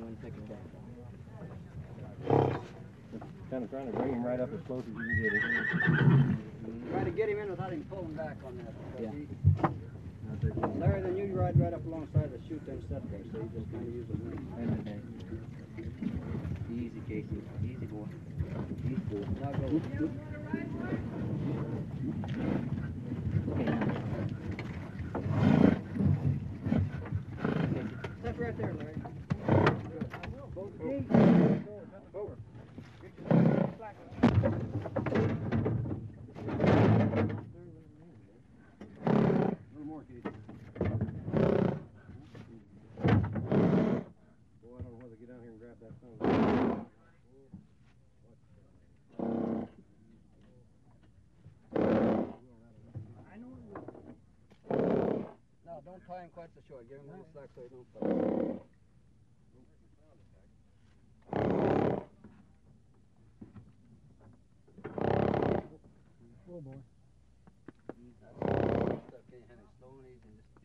when you pick him back up. Kind of trying to bring him right up as close as you can get him. Try to get him in without him pulling back on that. Yeah. Larry, then you ride right up alongside the chute and set there, so you just kind of use the wing. Easy, Casey. Easy, boy. Easy, boy. Now go. Step right there, Larry. Both feet. Over. A little more, Casey. Boy, I don't know whether to get down here and grab that thing. No, don't tie him quite so short. Give him a little slack so he don't fall. Oh boy. That's stuff. Can't have it slow and easy. Just